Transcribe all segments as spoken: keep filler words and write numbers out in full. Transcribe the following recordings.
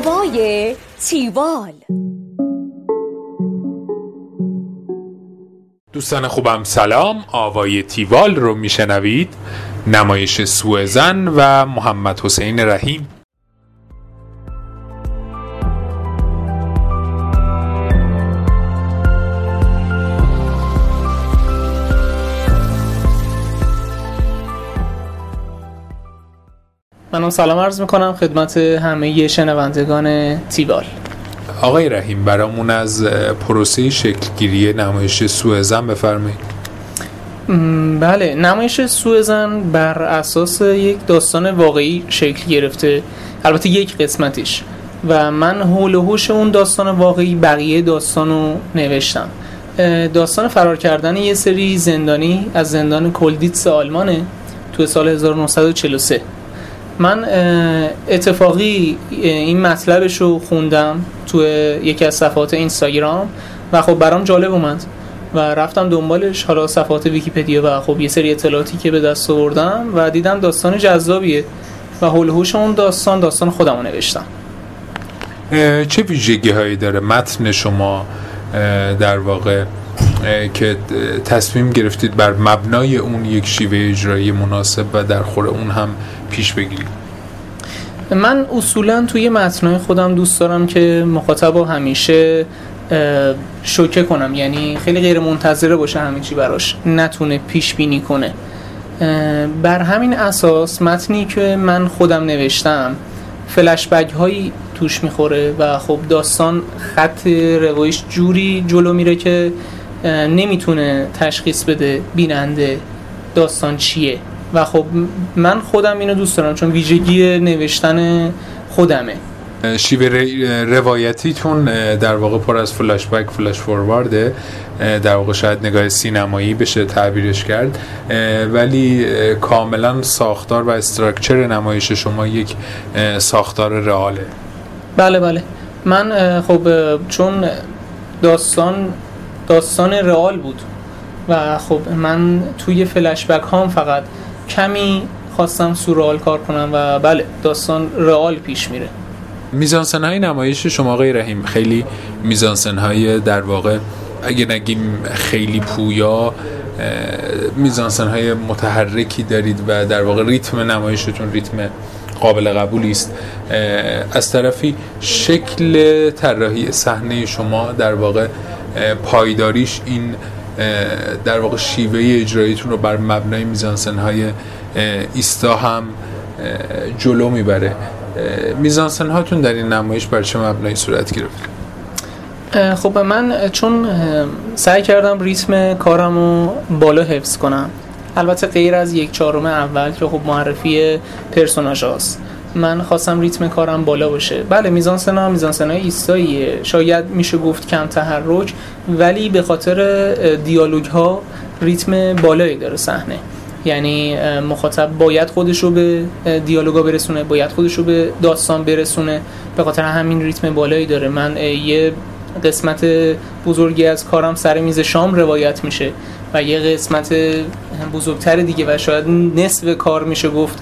آوای تیوال. دوستان خوبم سلام، آوای تیوال رو میشنوید. نمایش سوءظن و محمد حسین رحیم. منم سلام عرض میکنم خدمت همه شنوندگان تیوال. آقای رحیم، برامون از پروسه شکلگیری نمایش سوءظن بفرمایید. بله، نمایش سوءظن بر اساس یک داستان واقعی شکل گرفته، البته یک قسمتش، و من حول و حوش اون داستان واقعی بقیه داستانو نوشتم. داستان فرار کردن یه سری زندانی از زندان کلدیتس آلمانه تو سال هزار و نهصد و چهل و سه. من اتفاقی این مطلبش رو خوندم تو یکی از صفحات اینستاگرام و خب برام جالب اومد و رفتم دنبالش، حالا صفحات ویکی‌پدیا و خب یه سری اطلاعاتی که به دست آوردم و دیدم داستان جذابیه و حول و حوش اون داستان داستان خودم رو نوشتم. چه ویژگی هایی داره متن شما در واقع که تصمیم گرفتید بر مبنای اون یک شیوه اجرایی مناسب و در خور اون هم پیش بگیرید؟ من اصولا توی متنای خودم دوست دارم که مخاطب رو همیشه شوکه کنم، یعنی خیلی غیر منتظره باشه همه چی براش، نتونه پیش بینی کنه. بر همین اساس متنی که من خودم نوشتم فلش بک هایی توش میخوره و خب داستان خط روایش جوری جلو میره که نمیتونه تشخیص بده بیننده داستان چیه و خب من خودم اینو دوست دارم چون ویژگی نوشتن خودمه. شیوه روایتیتون در واقع پر از فلش بک، فلش فوروارده، در واقع شاید نگاه سینمایی بشه تعبیرش کرد، ولی کاملا ساختار و استراکچر نمایش شما یک ساختار رئاله. بله بله، من خب چون داستان داستان رئال بود و خب من توی فلش بک هام فقط کمی خواستم سورئال کار کنم و بله داستان رئال پیش میره. میزانسن های نمایش شما آقای رحیم خیلی میزانسن های در واقع اگه نگیم خیلی پویا، میزانسن های متحرکی دارید و در واقع ریتم نمایشتون ریتم قابل قبولی است. از طرفی شکل طراحی صحنه شما در واقع پایداریش این در واقع شیوه اجراییتون رو بر مبنای میزانسن های ایستا هم جلو میبره. میزانسن هاتون در این نمایش بر چه مبنایی صورت گرفت؟ خب من چون سعی کردم ریتم کارم رو بالا حفظ کنم، البته غیر از یک چهارم اول که خب معرفی پرسوناژ هاست، من خواستم ریتم کارم بالا باشه. بله میزانسن ها میزانسن های ایستاییه، شاید میشه گفت کم تحرک، ولی به خاطر دیالوگ ها ریتم بالایی داره صحنه، یعنی مخاطب باید خودشو به دیالوگا برسونه، باید خودشو به داستان برسونه، به خاطر همین ریتم بالایی داره. من یه قسمت بزرگی از کارم سر میز شام روایت میشه و یه قسمت بزرگتر دیگه و شاید نصف کار میشه گفت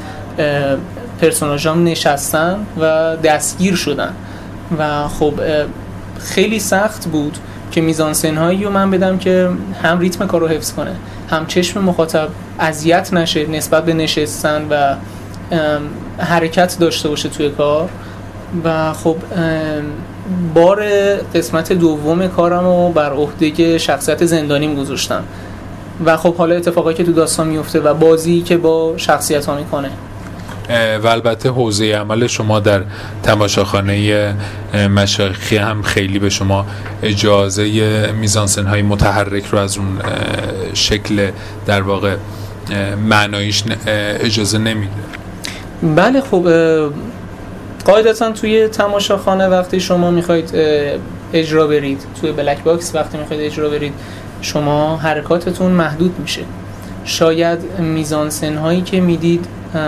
پرسوناژام نشستن و دستگیر شدن و خب خیلی سخت بود که میزانسن هایی رو من بدم که هم ریتم کار رو حفظ کنه، هم چشم مخاطب اذیت نشه نسبت به نشستن و حرکت داشته باشه توی کار. و خب بار قسمت دوم کارم رو بر عهده شخصیت زندانیم گذاشتم و خب حالا اتفاقایی که تو داستان میفته و بازی که با شخصیت ها میکنه و البته حوزه عمل شما در تماشاخانه مشایخی هم خیلی به شما اجازه میزانسن های متحرک رو از اون شکل در واقع معنایش اجازه نمیده. بله خب قاعدتا توی تماشاخانه وقتی شما میخواید اجرا برید، توی بلک باکس وقتی میخواید اجرا برید، شما حرکاتتون محدود میشه. شاید میزانسن هایی که میدید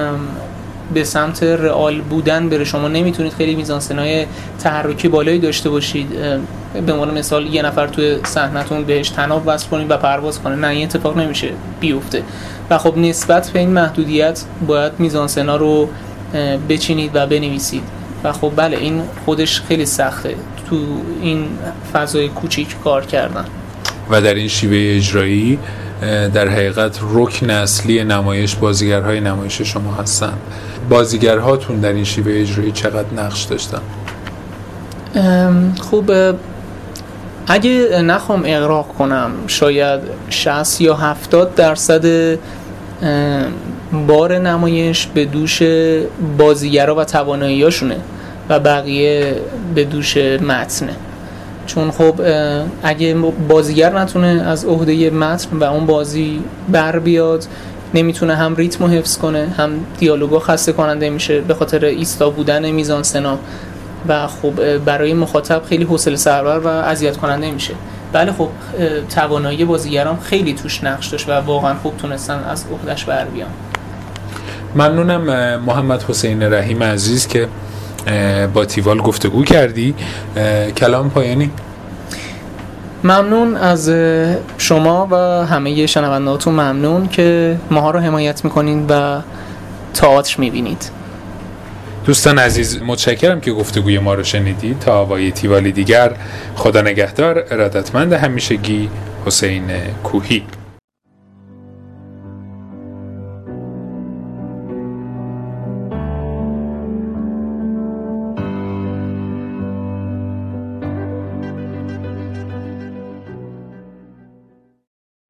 به سمت رئال بودن بره، شما نمیتونید خیلی میزانسن‌های تحرکی بالایی داشته باشید، به عنوان مثال یه نفر توی صحنه‌تون بهش طناب وصل کنید و پرواز کنه، نه این اتفاق نمیشه بیفته و خب نسبت به این محدودیت باید میزانسنا رو بچینید و بنویسید. و خب بله این خودش خیلی سخته تو این فضای کوچیک کار کردن. و در این شیوه اجرایی در حقیقت رکن اصلی نمایش بازیگرهای نمایش شما هستن. بازیگرهاتون در این شیوه اجرایی چقدر نقش داشتن؟ خب اگه نخوام اغراق کنم شاید شصت یا هفتاد درصد بار نمایش به دوش بازیگرها و تواناییاشونه و بقیه به دوش متنه. چون خب اگه بازیگر نتونه از عهده متن و اون بازی بر بیاد، نمیتونه هم ریتم رو حفظ کنه، هم دیالوگا خسته کننده میشه به خاطر ایستا بودن میزانسنا و خب برای مخاطب خیلی حوصله سربر و اذیت کننده میشه. بله خب توانایی بازیگران خیلی توش نقش داشت و واقعا خوب تونستن از عهدهش بر بیان. ممنونم محمد حسین رحیم عزیز که با تیوال گفتگو کردی. کلام پایانی. ممنون از شما و همه شنوندهاتون، ممنون که ماها رو حمایت میکنین و تئاتر میبینید. دوستان عزیز متشکرم که گفتگوی ما رو شنیدید. تا آوای تیوالی دیگر، خدا نگهدار. ارادتمند همیشگی حسین کوهی.